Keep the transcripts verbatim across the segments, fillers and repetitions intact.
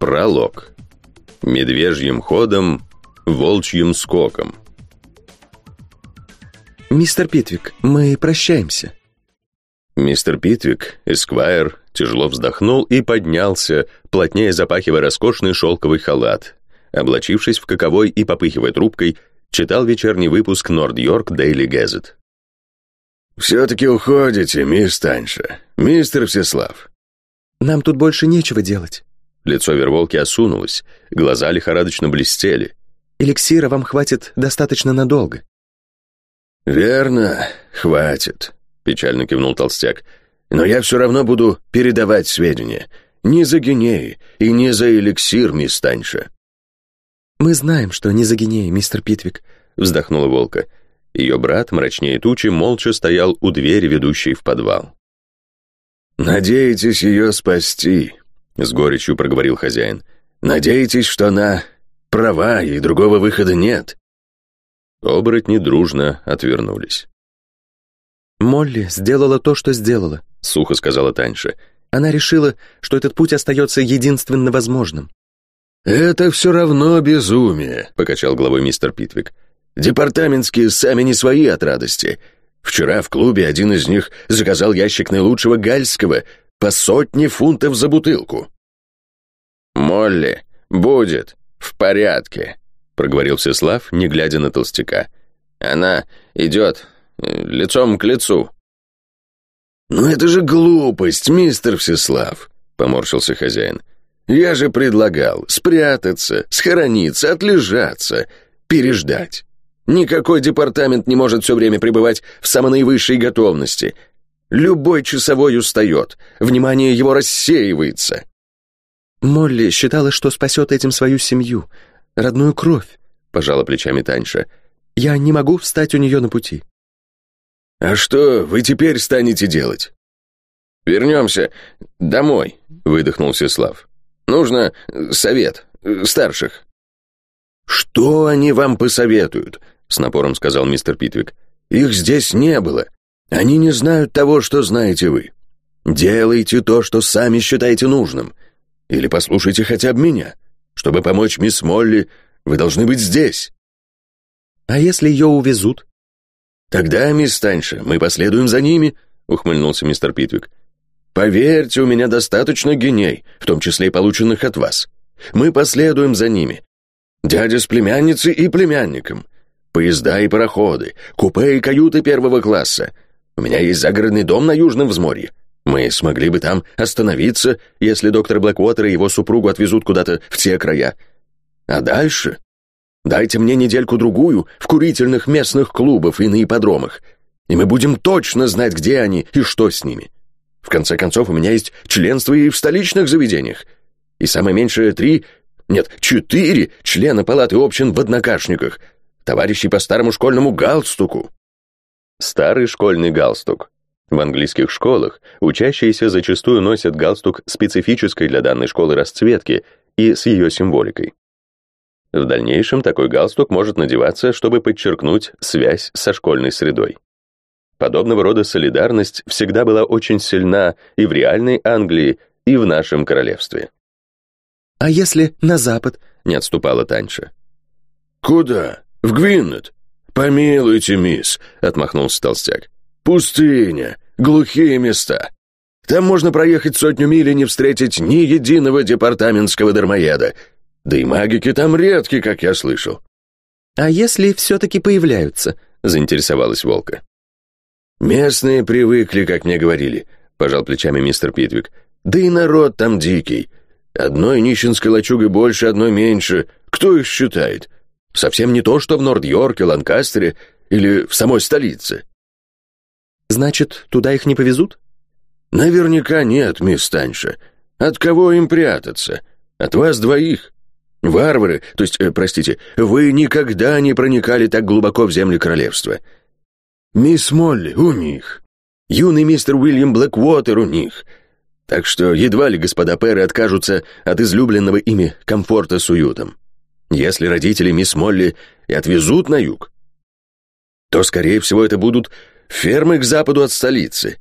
Пролог. Медвежьим ходом, волчьим скоком. «Мистер Питвик, мы прощаемся». Мистер Питвик, эсквайр, тяжело вздохнул и поднялся, плотнее запахивая роскошный шелковый халат. Облачившись в каковой и попыхивая трубкой, читал вечерний выпуск Норд-Йорк Дейли Газет. «Все-таки уходите, мисс Таньша, мистер Всеслав». «Нам тут больше нечего делать». Лицо Верволки осунулось, глаза лихорадочно блестели. «Эликсира вам хватит достаточно надолго». «Верно, хватит», — печально кивнул толстяк. «Но я все равно буду передавать сведения. Не за гинеи и не за эликсир, мисс Таньша». «Мы знаем, что не за гинеи, мистер Питвик», — вздохнула Волка. Ее брат, мрачнее тучи, молча стоял у двери, ведущей в подвал. «Надеетесь ее спасти», — с горечью проговорил хозяин. «Надеетесь, что она права, и другого выхода нет». Оборотни дружно отвернулись. «Молли сделала то, что сделала», — сухо сказала Таньша. «Она решила, что этот путь остается единственно возможным». «Это все равно безумие», — покачал головой мистер Питвик. «Департаментские сами не свои от радости. Вчера в клубе один из них заказал ящик наилучшего гальского по сотне фунтов за бутылку». «Молли, будет, в порядке», — проговорил Всеслав, не глядя на толстяка. «Она идет лицом к лицу». «Ну это же глупость, мистер Всеслав», — поморщился хозяин. «Я же предлагал спрятаться, схорониться, отлежаться, переждать. Никакой департамент не может все время пребывать в самой наивысшей готовности. Любой часовой устает, внимание его рассеивается». «Молли считала, что спасет этим свою семью, родную кровь», — пожала плечами Таньша. «Я не могу встать у нее на пути». «А что вы теперь станете делать?» «Вернемся домой», — выдохнул Всеслав. «Нужно совет старших». «Что они вам посоветуют?» — с напором сказал мистер Питвик. «Их здесь не было. Они не знают того, что знаете вы. Делайте то, что сами считаете нужным. Или послушайте хотя бы меня. Чтобы помочь мисс Молли, вы должны быть здесь». «А если ее увезут?» «Тогда, мисс Таньша, мы последуем за ними», — ухмыльнулся мистер Питвик. «Поверьте, у меня достаточно гиней, в том числе и полученных от вас. Мы последуем за ними. Дядя с племянницей и племянником. Поезда и пароходы, купе и каюты первого класса. У меня есть загородный дом на Южном взморье. Мы смогли бы там остановиться, если доктор Блэквотер и его супругу отвезут куда-то в те края. А дальше? Дайте мне недельку-другую в курительных местных клубах и на ипподромах, и мы будем точно знать, где они и что с ними. В конце концов, у меня есть членство и в столичных заведениях, и самое меньшее три, нет, четыре члена палаты общин в однокашниках, товарищи по старому школьному галстуку». Старый школьный галстук. В английских школах учащиеся зачастую носят галстук специфической для данной школы расцветки и с ее символикой. В дальнейшем такой галстук может надеваться, чтобы подчеркнуть связь со школьной средой. Подобного рода солидарность всегда была очень сильна и в реальной Англии, и в нашем королевстве. «А если на запад?» — не отступала Таньша. «Куда? В Гвиннет? Помилуйте, мисс», — отмахнулся толстяк. «Пустыня, глухие места. Там можно проехать сотню миль и не встретить ни единого департаментского дармоеда. Да и магики там редки, как я слышал». «А если все-таки появляются?» — заинтересовалась Волка. «Местные привыкли, как мне говорили», — пожал плечами мистер Питвик. «Да и народ там дикий. Одной нищенской лачугой больше, одной меньше. Кто их считает? Совсем не то, что в Норд-Йорке, Ланкастере или в самой столице». «Значит, туда их не повезут?» «Наверняка нет, мисс Таньша. От кого им прятаться? От вас двоих. Варвары, то есть, э, простите, вы никогда не проникали так глубоко в земли королевства. Мисс Молли у них. Юный мистер Уильям Блэквотер у них. Так что едва ли господа пэры откажутся от излюбленного ими комфорта с уютом. Если родители мисс Молли и отвезут на юг, то, скорее всего, это будут фермы к западу от столицы.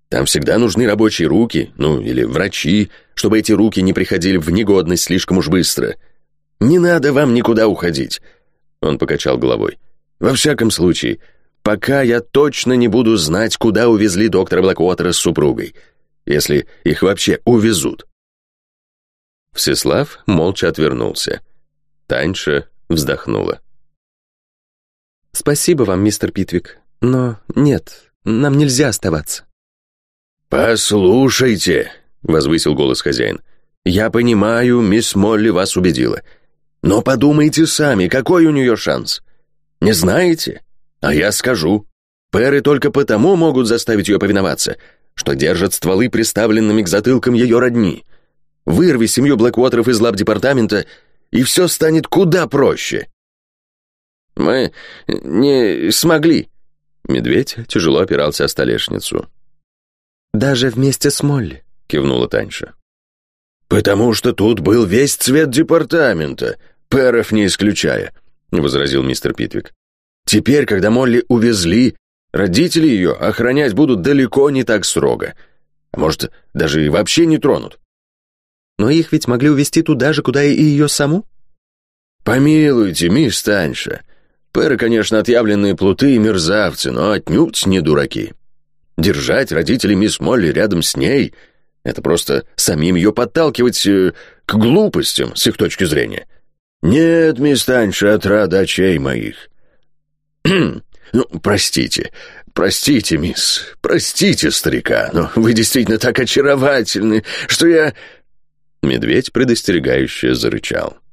Там всегда нужны рабочие руки, ну, или врачи, чтобы эти руки не приходили в негодность слишком уж быстро. Не надо вам никуда уходить». Он покачал головой. «Во всяком случае, пока я точно не буду знать, куда увезли доктора Блэквотера с супругой, если их вообще увезут». Всеслав молча отвернулся. Таньша вздохнула. «Спасибо вам, мистер Питвик, но нет, нам нельзя оставаться». «Послушайте», — возвысил голос хозяин, «я понимаю, мисс Молли вас убедила. Но подумайте сами, какой у нее шанс? Не знаете? А я скажу. Пэры только потому могут заставить ее повиноваться, что держат стволы приставленными к затылкам ее родни. Вырви семью Блэквотеров из лап департамента, и все станет куда проще». «Мы не смогли». Медведь тяжело опирался о столешницу. «Даже вместе с Молли», — кивнула Таньша. «Потому что тут был весь цвет департамента, пэров не исключая», — возразил мистер Питвик. «Теперь, когда Молли увезли, родители ее охранять будут далеко не так строго. А может, даже и вообще не тронут». «Но их ведь могли увезти туда же, куда и ее саму?» «Помилуйте, мисс Таньша. Пэры, конечно, отъявленные плуты и мерзавцы, но отнюдь не дураки. Держать родителей мисс Молли рядом с ней — это просто самим ее подталкивать э, к глупостям, с их точки зрения. Нет, мисс Таньша, отрада очей моих. Ну, простите, простите, мисс, простите, старика, но вы действительно так очаровательны, что я...» Медведь предостерегающе зарычал.